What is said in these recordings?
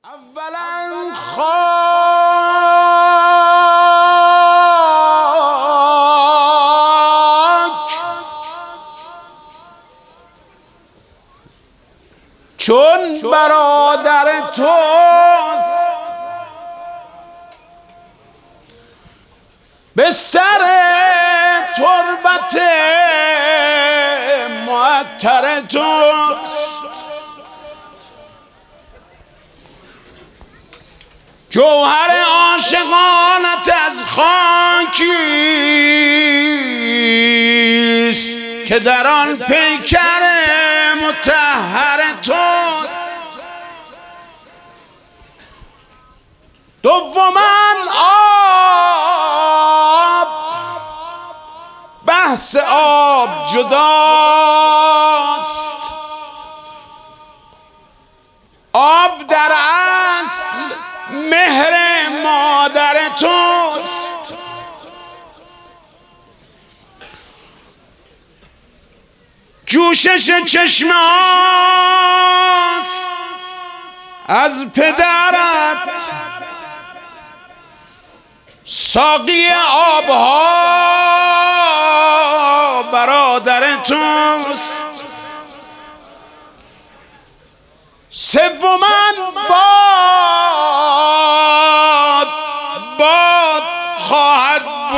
اولا خاک چون برادر توست، به سر تربت معطر توست، جوهر عاشقانت از خاکیست که در آن پیکر مطهر توست. دوما آب، بحث آب جداست، آب در اصل مهر مادر توست. جوشش چشم هاست از پدرت، ساقی آبها برادر توست. سوما باد خواهد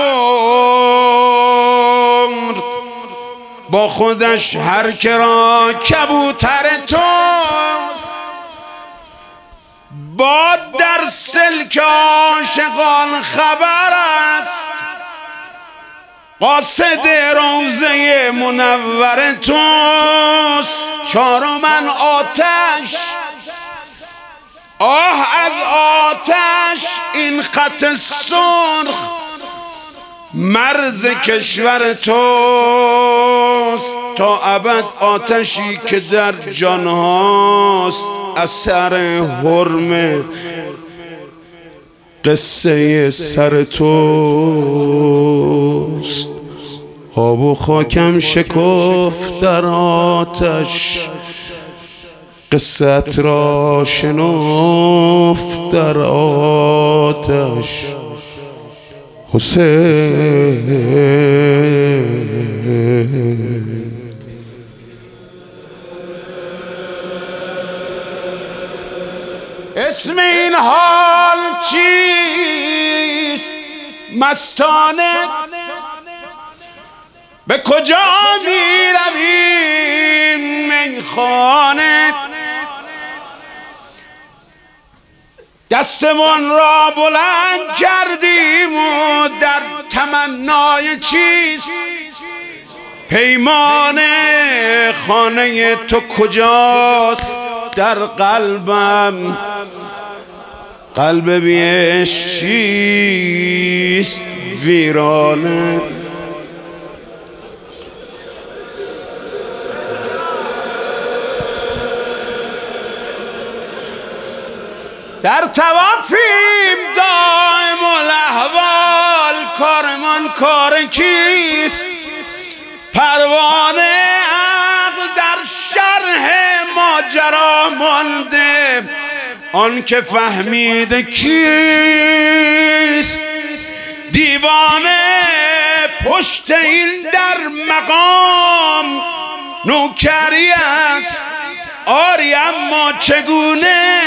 برد با خودش هر که را کبوتر توست. باد در سلک عاشقان خبر است، قاصد روضه منور توست. چهارم آتش، آه از آتش این خط سرخ مرز کشور توست. تا ابد آتشی که در جان هاست اثر حرم قصه سر توست. آب و خاکم شکفت در آتش، قصت را شنفت در آتش. حسین اسم این حال چیست مستانه؟ به کجا می رویم میخانه؟ دستمان را بلند کردیم و در تمنای چیست؟ پیمان خانه تو کجاست؟ در قلبم قلب بیش چیست ویرانه؟ در توافیم دائم الاحوال، کارمان کار کیست؟ پروانه عقل در شرح ماجرا مانده، آن که فهمیده کیست؟ دیوانه پشت این در مقام نوکری است، آری اما چگونه؟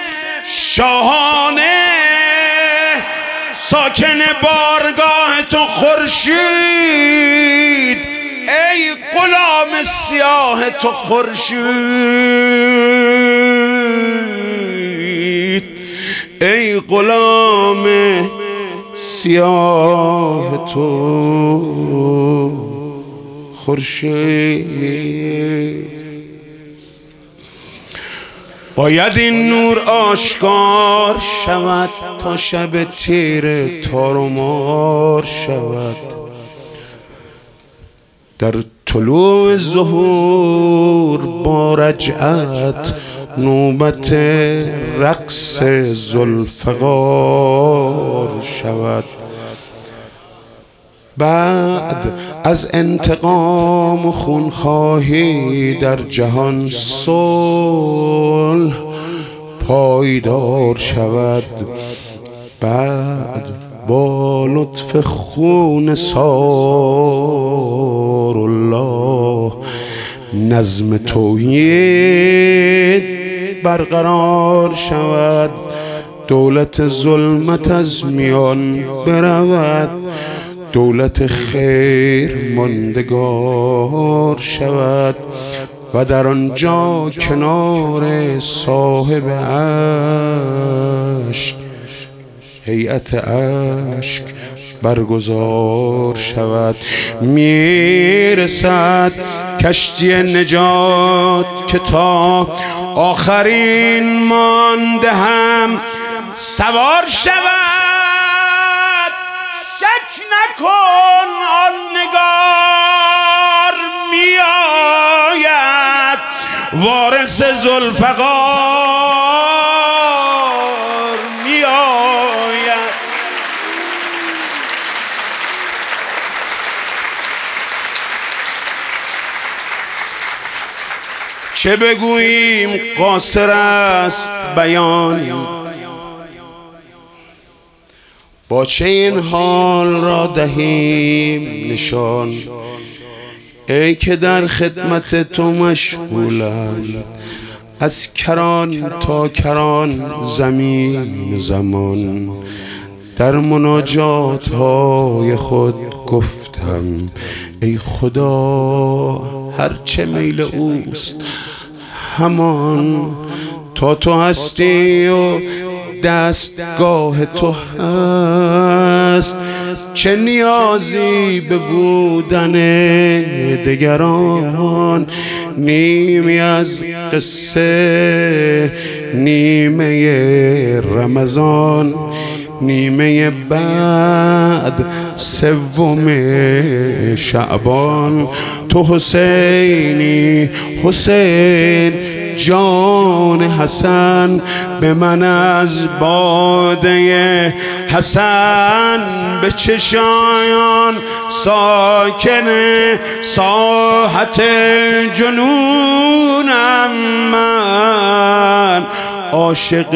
شاهانه ساکن بارگاه تو خورشید، ای غلام سیاه تو خورشید، ای غلام سیاه تو خورشید. باید این نور آشکار شود تا شب تیره تار و مار شود. در طلوع ظهور با رجعت نوبت رقص ذوالفقار شود. بعد از انتقام و خونخواهی در جهان صلح پایدار شود. بعد با لطف خون سار الله نظم توحید برقرار شود. دولت ظلمت از میان برود، دولت خیر ماندگار شود و در آنجا کنار صاحب عشق هیئت عشق برگزار شود. میرسد کشتی نجات که تا آخرین مانده هم سوار شود. شک نکن آن نگار میآید، وارث ذوالفقار میآید. چه بگوییم قاصر است بیان، با چه این حال را دهیم نشان. ای که در خدمت تو مشغولم، از کران تا کران زمین زمان. در مناجات های خود گفتم ای خدا هرچه میل اوست همان. تا تو هستی و دستگاه تو هست، چه نیازی به بودن دگران. نیمی از قصه نیمه رمضان، نیمه بعد سوم شعبان. تو حسینی حسین جان حسن، به من از باده حسن به چشایان ساکن ساحت جنونم. من عاشق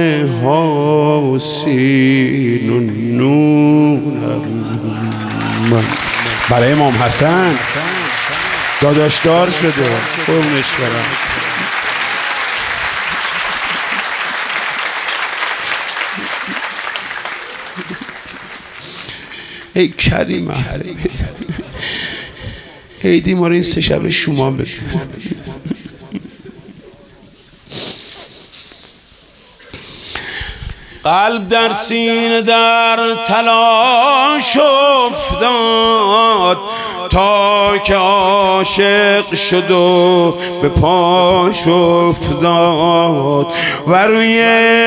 حسین و نونم. برای امام حسن داداشدار شده قربونش برم. ای کریمه عیدی ما رو این 3 شب شما بده. قلب در سینه در تلاش افتاد، تا که عاشق شد و به پاش افتاد. و روی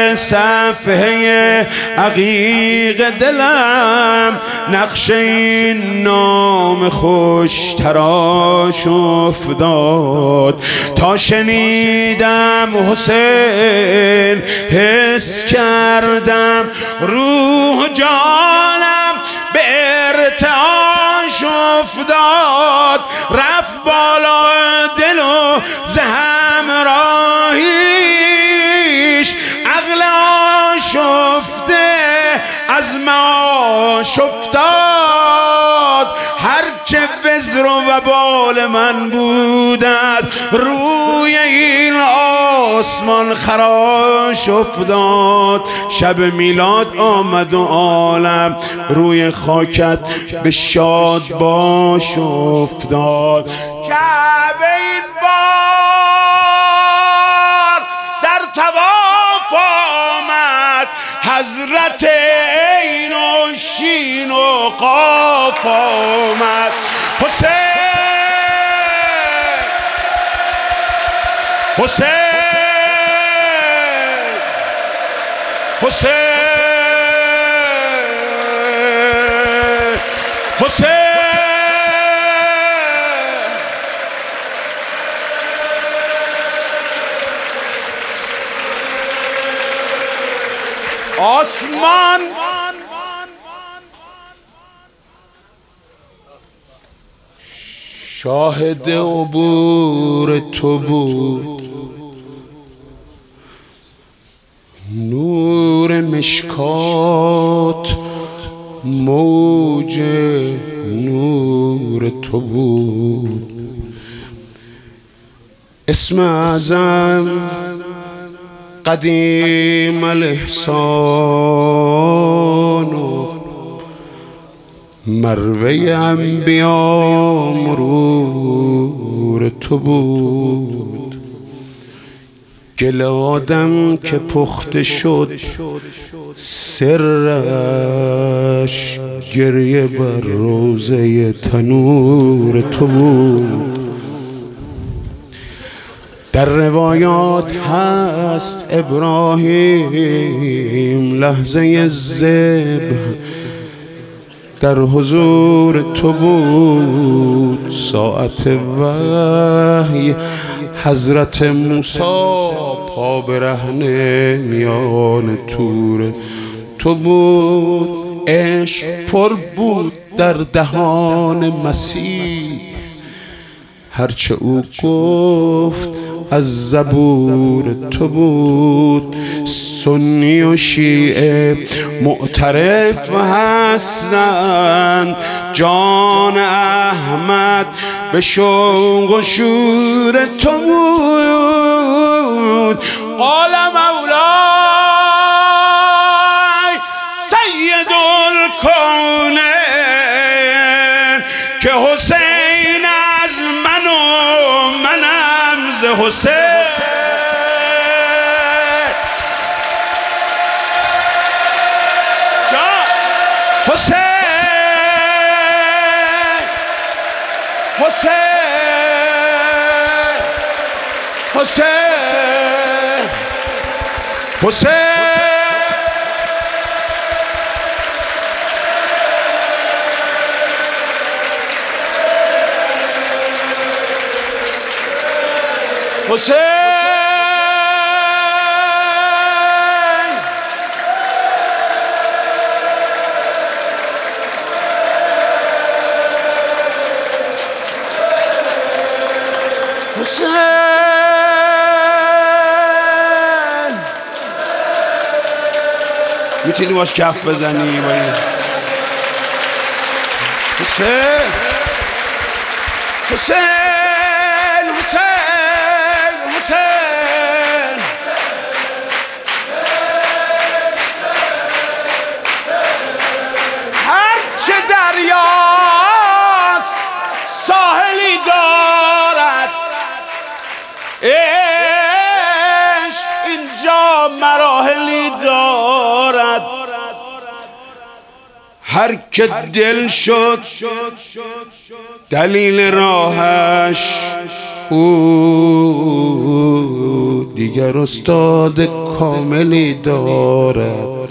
صفحه عقیق دلم نقش این نام خوش تراش افتاد. تا شنیدم حسین حس کردم، روح جانم به ارتعاش افتاد. رفت بالا دل و ز همراهیش، عقل آشفته از معاش افتاد. هرچه وزر و وبال من بودد روی این آسمان خراش افتاد. شب میلاد آمد و عالم روی خاکت به شاد باش افتاد. کعبه این بار در طواف آمد، حضرت عین و شین و قاف آمد. حسین حسین حسین حسین آسمان شاهد عبور تو بود، نور مشکات موج نور تو بود. اسم اعظم قدیم الاحسان و مروه انبیا مرور تو بود. گل آدم که پخته شد سرش گریه بر روزه تنور تو بود. در روایات هست ابراهیم لحظه ذبح در حضور تو بود. ساعت وحی حضرت موسی پا برهنه میان طور تو بود. عشق پر بود در دهان مسیح، هرچه او گفت از زبور تو بود. سنی و شیعه معترف هستند جان احمد به شوق و شور تو بود. قال مولای سید الکونین که حسین از من و منم ز حسین. حسین حسین حسین حسین حسین میتونی باش کف بزنی با این حسین حسین حسین حسین هرچه دریاست ساحلی دارد عشق اینجا مراحلی دارد. هر که دل شد دلیل راهش او دیگر استاد کاملی دارد.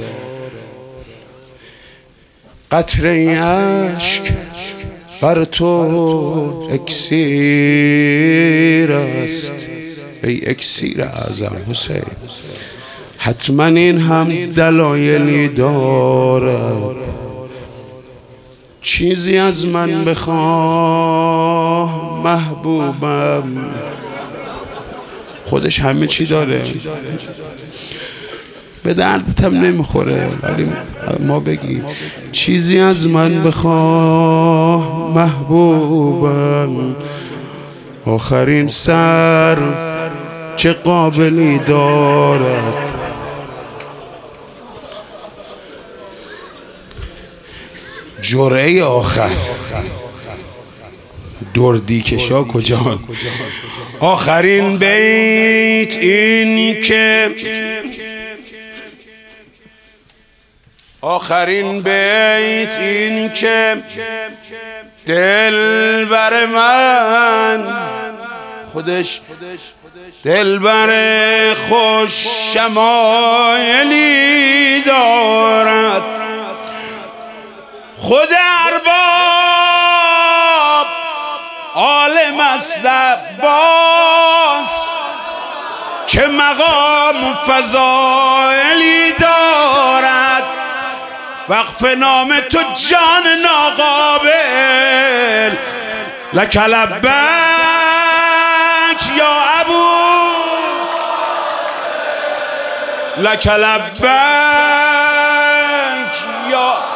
قطره اشک بر تو اکسیر است ای اکسیر اعظم حسین. حتما این هم دلایلی دارد. چیزی از من بخواه محبوبم، خودش همه چی داره، به دردتم نمیخوره، ولی ما بگی چیزی از من بخواه محبوبم، آخرین سر چه قابلی دارد. جرعه آخر دردی کشا کجا؟ آخرین بیت این که دل بر من خودش دل بر خوش شمایلی دارد. خود ارباب عالم است عباس که مقام فضائلی دارد. وقف نام تو جان ناقابل لک لبیک یا ابو لک لبیک یا